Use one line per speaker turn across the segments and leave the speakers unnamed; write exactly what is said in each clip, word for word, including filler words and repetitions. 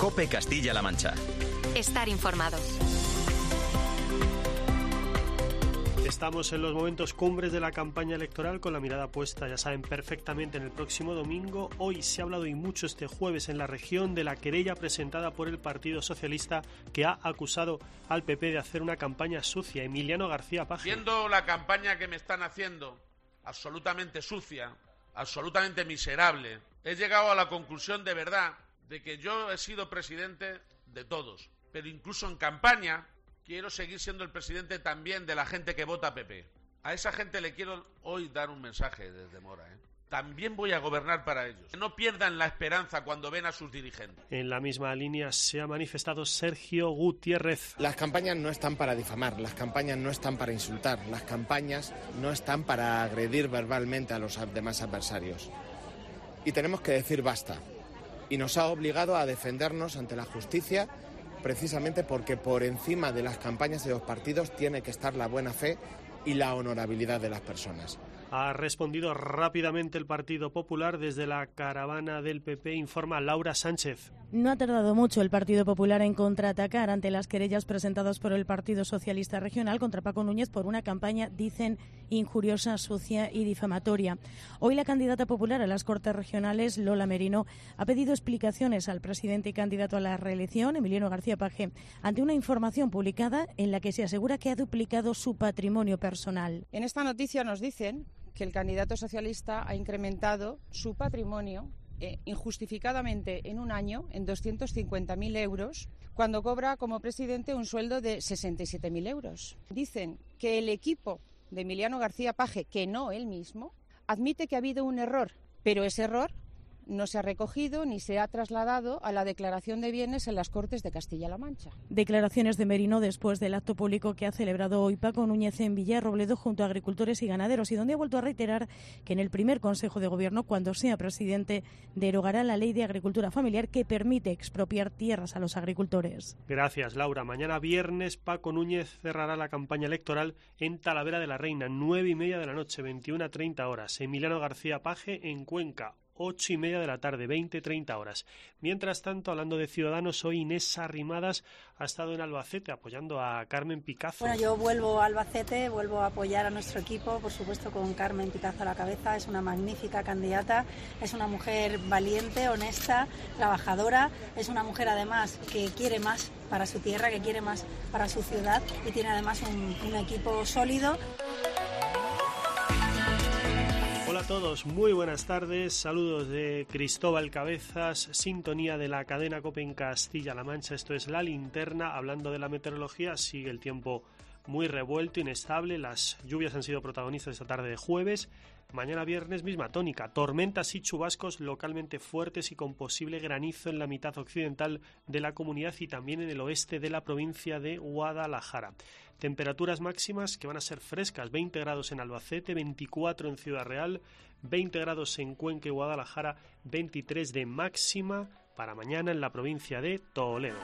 COPE Castilla-La Mancha.
Estar informado.
Estamos en los momentos cumbres de la campaña electoral con la mirada puesta, ya saben, perfectamente en el próximo domingo. Hoy se ha hablado y mucho este jueves en la región de la querella presentada por el Partido Socialista, que ha acusado al P P de hacer una campaña sucia. Emiliano García Paje.
Viendo la campaña que me están haciendo, absolutamente sucia, absolutamente miserable, he llegado a la conclusión de verdad de que yo he sido presidente de todos, pero incluso en campaña quiero seguir siendo el presidente también de la gente que vota P P. A esa gente le quiero hoy dar un mensaje desde Mora, ¿eh? También voy a gobernar para ellos. Que no pierdan la esperanza cuando ven a sus dirigentes.
En la misma línea se ha manifestado Sergio Gutiérrez.
Las campañas no están para difamar, las campañas no están para insultar, las campañas no están para agredir verbalmente a los demás adversarios. Y tenemos que decir basta. Y nos ha obligado a defendernos ante la justicia, precisamente porque por encima de las campañas de los partidos tiene que estar la buena fe y la honorabilidad de las personas.
Ha respondido rápidamente el Partido Popular. Desde la caravana del P P informa Laura Sánchez.
No ha tardado mucho el Partido Popular en contraatacar ante las querellas presentadas por el Partido Socialista Regional contra Paco Núñez por una campaña, dicen, injuriosa, sucia y difamatoria. Hoy la candidata popular a las Cortes Regionales, Lola Merino, ha pedido explicaciones al presidente y candidato a la reelección, Emiliano García Paje, ante una información publicada en la que se asegura que ha duplicado su patrimonio personal.
En esta noticia nos dicen que el candidato socialista ha incrementado su patrimonio eh, injustificadamente en un año en doscientos cincuenta mil euros, cuando cobra como presidente un sueldo de sesenta y siete mil euros. Dicen que el equipo de Emiliano García Paje, que no él mismo, admite que ha habido un error, pero ese error no se ha recogido ni se ha trasladado a la declaración de bienes en las Cortes de Castilla-La Mancha.
Declaraciones de Merino después del acto público que ha celebrado hoy Paco Núñez en Villarrobledo junto a agricultores y ganaderos, y donde ha vuelto a reiterar que en el primer Consejo de Gobierno, cuando sea presidente, derogará la ley de agricultura familiar que permite expropiar tierras a los agricultores.
Gracias, Laura. Mañana viernes Paco Núñez cerrará la campaña electoral en Talavera de la Reina, nueve y media de la noche, veintiuna a treinta horas. Emiliano García Paje en Cuenca, ocho y media de la tarde, veinte a treinta horas. Mientras tanto, hablando de Ciudadanos, hoy Inés Arrimadas ha estado en Albacete apoyando a Carmen Picazo.
Bueno, yo vuelvo a Albacete, vuelvo a apoyar a nuestro equipo, por supuesto con Carmen Picazo a la cabeza. Es una magnífica candidata, es una mujer valiente, honesta, trabajadora, es una mujer además que quiere más para su tierra, que quiere más para su ciudad y tiene además un, un equipo sólido.
Hola a todos, muy buenas tardes, saludos de Cristóbal Cabezas, sintonía de la cadena COPE en Castilla-La Mancha. Esto es La Linterna. Hablando de la meteorología, sigue el tiempo muy revuelto, inestable, las lluvias han sido protagonistas esta tarde de jueves. Mañana viernes misma tónica, tormentas y chubascos localmente fuertes y con posible granizo en la mitad occidental de la comunidad y también en el oeste de la provincia de Guadalajara. Temperaturas máximas que van a ser frescas, veinte grados en Albacete, veinticuatro en Ciudad Real, veinte grados en Cuenca y Guadalajara, veintitrés de máxima para mañana en la provincia de Toledo.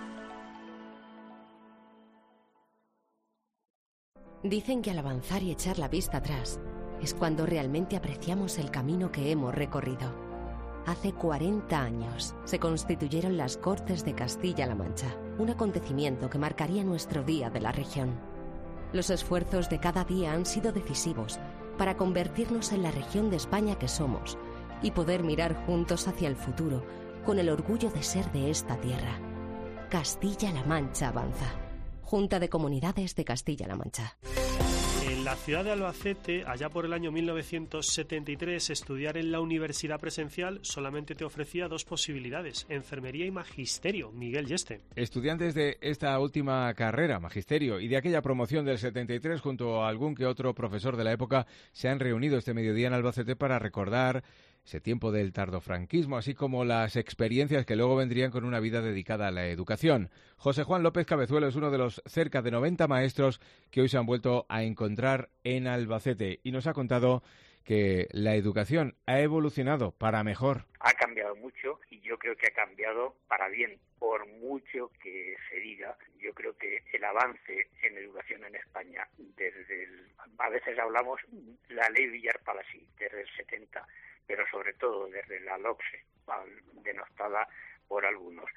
Dicen que al avanzar y echar la vista atrás es cuando realmente apreciamos el camino que hemos recorrido. Hace cuarenta años se constituyeron las Cortes de Castilla-La Mancha, un acontecimiento que marcaría nuestro día de la región. Los esfuerzos de cada día han sido decisivos para convertirnos en la región de España que somos y poder mirar juntos hacia el futuro con el orgullo de ser de esta tierra. Castilla-La Mancha avanza. Junta de Comunidades de Castilla-La Mancha.
En la ciudad de Albacete, allá por el año mil novecientos setenta y tres, estudiar en la universidad presencial solamente te ofrecía dos posibilidades, enfermería y magisterio. Miguel Yeste.
Estudiantes de esta última carrera, magisterio, y de aquella promoción del setenta y tres, junto a algún que otro profesor de la época, se han reunido este mediodía en Albacete para recordar ese tiempo del tardofranquismo, así como las experiencias que luego vendrían con una vida dedicada a la educación. José Juan López Cabezuelo es uno de los cerca de noventa maestros que hoy se han vuelto a encontrar en Albacete y nos ha contado que la educación ha evolucionado para mejor.
Ha cambiado mucho y yo creo que ha cambiado para bien, por mucho que se diga. Yo creo que el avance en educación en España, desde el, a veces hablamos la ley Villar-Palasí, desde el setenta, pero sobre todo desde la LOCSE, denostada por algunos,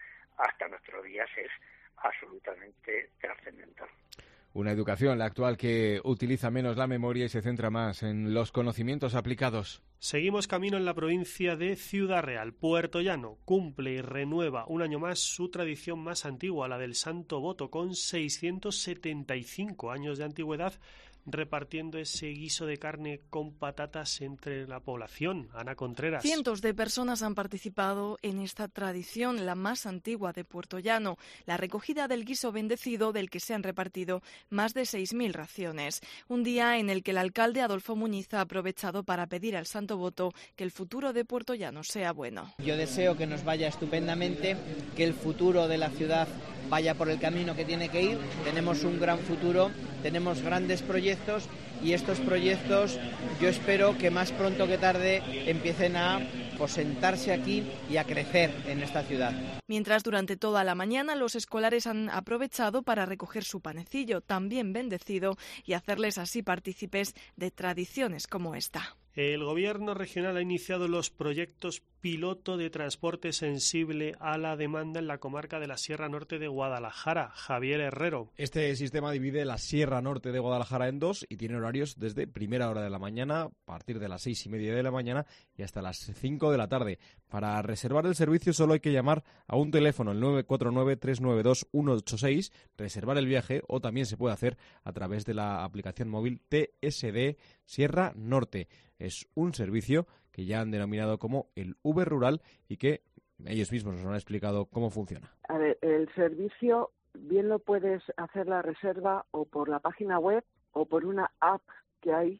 hasta nuestros días es absolutamente trascendental.
Una educación, la actual, que utiliza menos la memoria y se centra más en los conocimientos aplicados.
Seguimos camino en la provincia de Ciudad Real. Puerto Llano cumple y renueva un año más su tradición más antigua, la del Santo Voto, con seiscientos setenta y cinco años de antigüedad, repartiendo ese guiso de carne con patatas entre la población. Ana Contreras.
Cientos de personas han participado en esta tradición, la más antigua de Puerto Llano, la recogida del guiso bendecido, del que se han repartido más de seis mil raciones. Un día en el que el alcalde Adolfo Muñiz ha aprovechado para pedir al Santo Voto que el futuro de Puerto Llano sea bueno.
Yo deseo que nos vaya estupendamente, que el futuro de la ciudad vaya por el camino que tiene que ir. Tenemos un gran futuro, tenemos grandes proyectos y estos proyectos yo espero que más pronto que tarde empiecen a pues, sentarse aquí y a crecer en esta ciudad.
Mientras durante toda la mañana los escolares han aprovechado para recoger su panecillo, también bendecido, y hacerles así partícipes de tradiciones como esta.
El Gobierno regional ha iniciado los proyectos piloto de transporte sensible a la demanda en la comarca de la Sierra Norte de Guadalajara. Javier Herrero.
Este sistema divide la Sierra Norte de Guadalajara en dos y tiene horarios desde primera hora de la mañana, a partir de las seis y media de la mañana y hasta las cinco de la tarde. Para reservar el servicio solo hay que llamar a un teléfono, el nueve cuatro nueve, tres nueve dos, uno ocho seis, reservar el viaje, o también se puede hacer a través de la aplicación móvil T S D Sierra Norte. Es un servicio que ya han denominado como el Uber Rural y que ellos mismos nos han explicado cómo funciona.
A ver, el servicio bien lo puedes hacer la reserva o por la página web o por una app que hay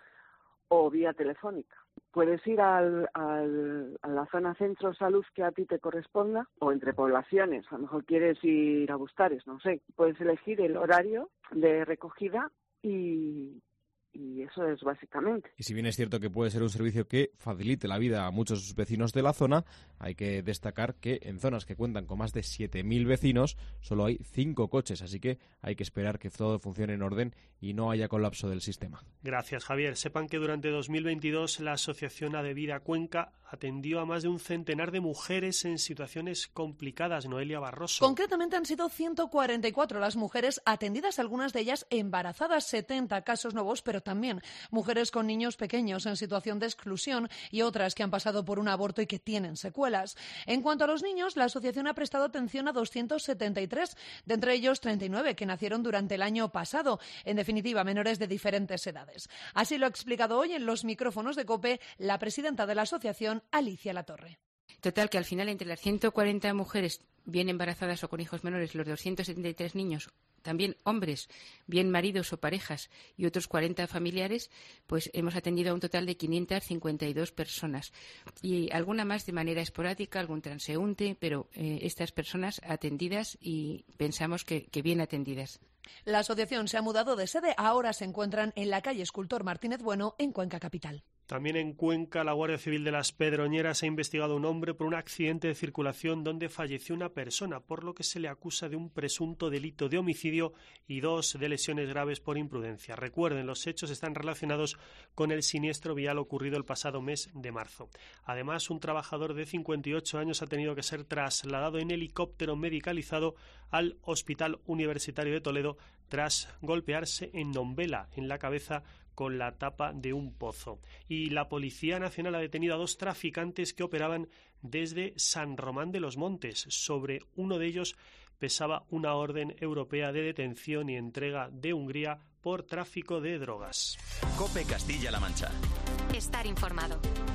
o vía telefónica. Puedes ir al, al, a la zona centro salud que a ti te corresponda o entre poblaciones. A lo mejor quieres ir a Bustares, no sé. Puedes elegir el horario de recogida y... Y eso es básicamente.
Y si bien es cierto que puede ser un servicio que facilite la vida a muchos vecinos de la zona, hay que destacar que en zonas que cuentan con más de siete mil vecinos solo hay cinco coches, así que hay que esperar que todo funcione en orden y no haya colapso del sistema.
Gracias, Javier. Sepan que durante dos mil veintidós la Asociación Adevida Cuenca atendió a más de un centenar de mujeres en situaciones complicadas. Noelia Barroso.
Concretamente han sido ciento cuarenta y cuatro las mujeres atendidas, algunas de ellas embarazadas, setenta casos nuevos, pero también mujeres con niños pequeños en situación de exclusión y otras que han pasado por un aborto y que tienen secuelas. En cuanto a los niños, la asociación ha prestado atención a doscientos setenta y tres, de entre ellos treinta y nueve que nacieron durante el año pasado, en definitiva menores de diferentes edades. Así lo ha explicado hoy en los micrófonos de COPE la presidenta de la asociación, Alicia Latorre.
Total, que al final entre las ciento cuarenta mujeres bien embarazadas o con hijos menores, los doscientos setenta y tres niños, también hombres, bien maridos o parejas y otros cuarenta familiares, pues hemos atendido a un total de quinientas cincuenta y dos personas. Y alguna más de manera esporádica, algún transeúnte, pero eh, estas personas atendidas y pensamos que, que bien atendidas.
La asociación se ha mudado de sede, ahora se encuentran en la calle Escultor Martínez Bueno, en Cuenca capital.
También en Cuenca, la Guardia Civil de las Pedroñeras ha investigado a un hombre por un accidente de circulación donde falleció una persona, por lo que se le acusa de un presunto delito de homicidio y dos de lesiones graves por imprudencia. Recuerden, los hechos están relacionados con el siniestro vial ocurrido el pasado mes de marzo. Además, un trabajador de cincuenta y ocho años ha tenido que ser trasladado en helicóptero medicalizado al Hospital Universitario de Toledo tras golpearse en Nombela, en la cabeza, con la tapa de un pozo. Y la Policía Nacional ha detenido a dos traficantes que operaban desde San Román de los Montes. Sobre uno de ellos pesaba una orden europea de detención y entrega de Hungría por tráfico de drogas.
COPE Castilla-La Mancha.
Estar informado.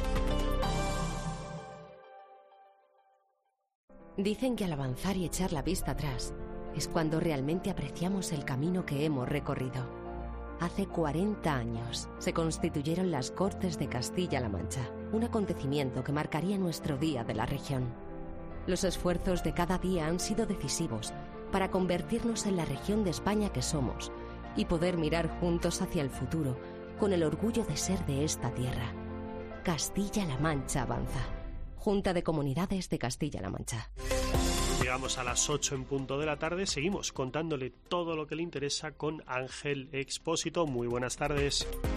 Dicen que al avanzar y echar la vista atrás es cuando realmente apreciamos el camino que hemos recorrido. Hace cuarenta años se constituyeron las Cortes de Castilla-La Mancha, un acontecimiento que marcaría nuestro día de la región. Los esfuerzos de cada día han sido decisivos para convertirnos en la región de España que somos y poder mirar juntos hacia el futuro con el orgullo de ser de esta tierra. Castilla-La Mancha avanza. Junta de Comunidades de Castilla-La Mancha.
Llegamos a las ocho en punto de la tarde, seguimos contándole todo lo que le interesa con Ángel Expósito. Muy buenas tardes.